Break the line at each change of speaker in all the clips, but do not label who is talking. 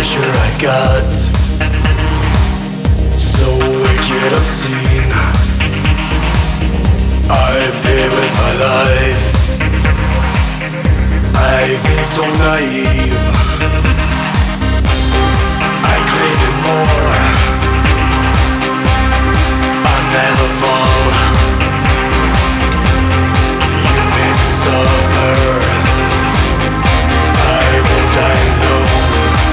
pleasure I got, so wicked obscene. I pay with my life. I've been so naive. I craved more. I never fall. You make me suffer. I will die alone.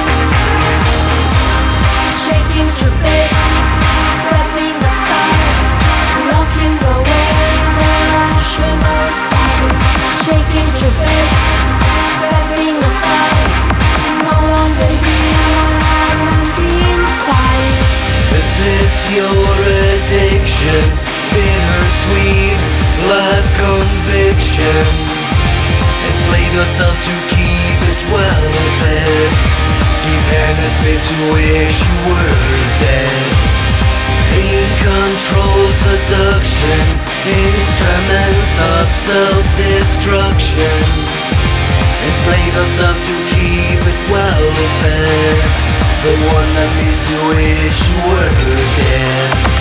Shaking to bits, stepping aside, walking away, rational side. Shaking to bits, stepping aside, no longer here, inside.
This is your addiction, bittersweet life conviction. Enslave yourself to keep it well fed. Dependence makes you wish you were dead. In control, seduction, instruments of self-destruction. Enslave yourself to keep it well fed. The one that makes you wish you were dead.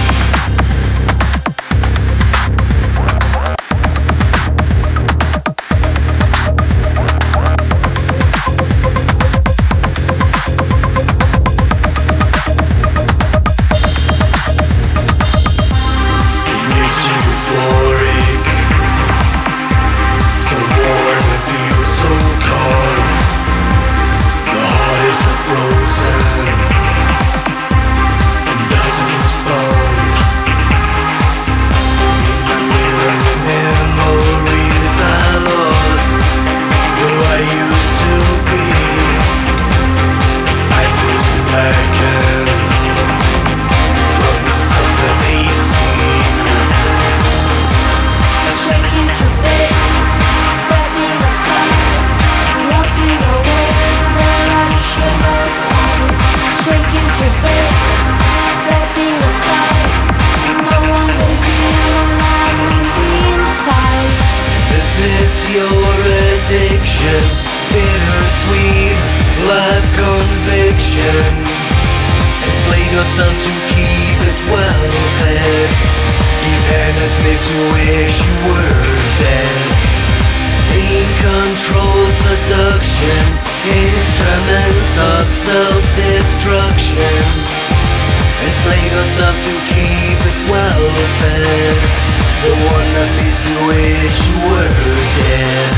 Your addiction, bittersweet life conviction. Enslave yourself to keep it well fed. Dependence makes you wish you were dead. In control, seduction, instruments of self-destruction. Enslave yourself to keep it well fed. The one that makes you wish you were dead.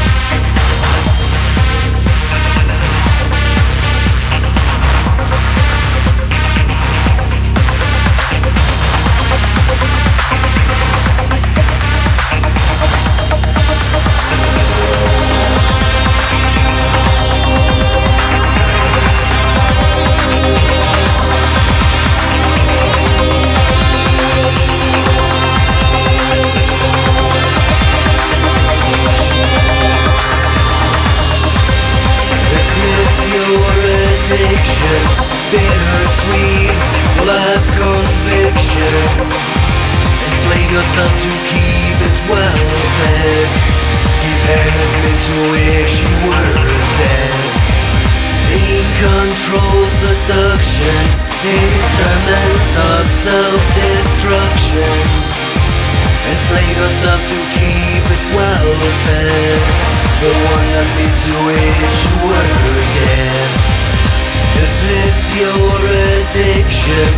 Bittersweet life conviction. Enslave yourself to keep it well fed. Dependence makes you wish you were dead. In control, seduction, instruments of self-destruction. Enslave yourself to keep it well fed. The one that makes you wish you were dead. This is your addiction,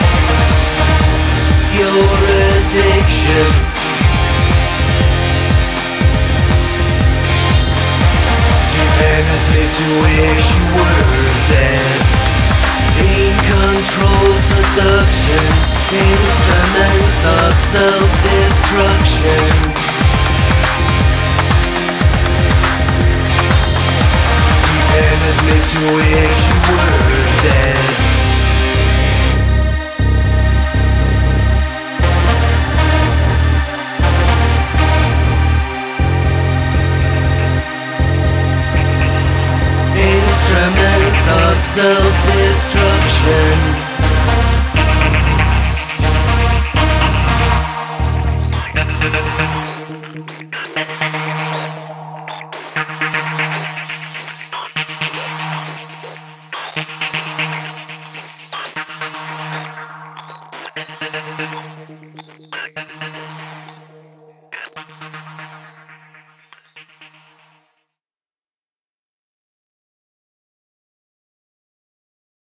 your addiction. Dependence makes you wish you were dead. In control, seduction, instruments of self-destruction. Dependence makes you wish you were dead. Instruments of self-destruction.